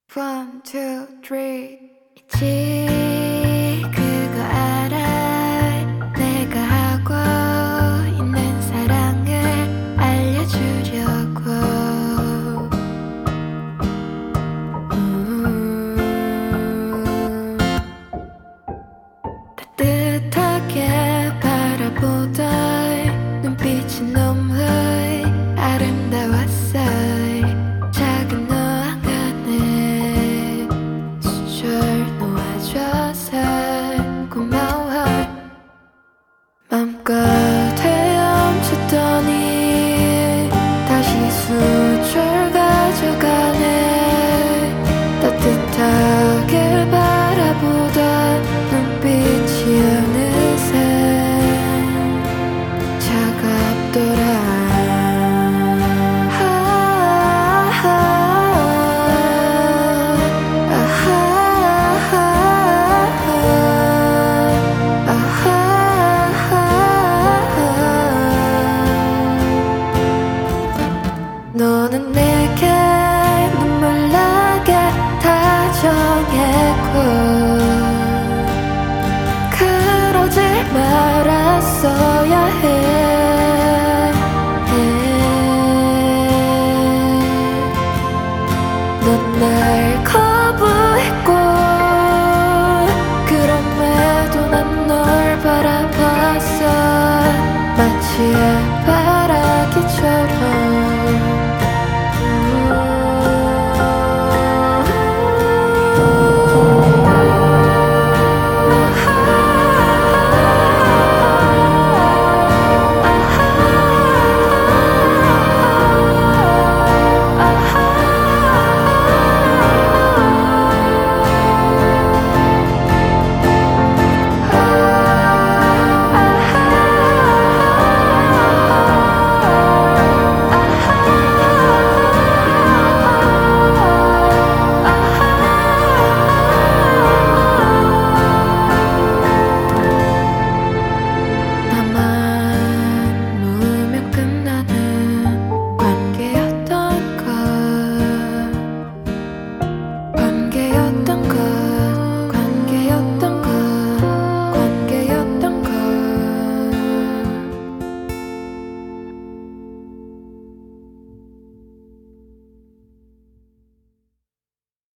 One, two, three. 있지 그거 알아. 내가 하고 있는 사랑을 알려주려고. 따뜻하게 바라보던 눈빛이 너무 아름다웠어. 작은 너한간에 수절 놓아줘서 고마워. 맘껏 헤엄쳤더니 다시 수절 가져가네. 따뜻하게 바라보던 눈빛이 어느새 차갑더라. 너는 내게 눈물 나게 다정했고 그러지 말았어야 해. 넌 날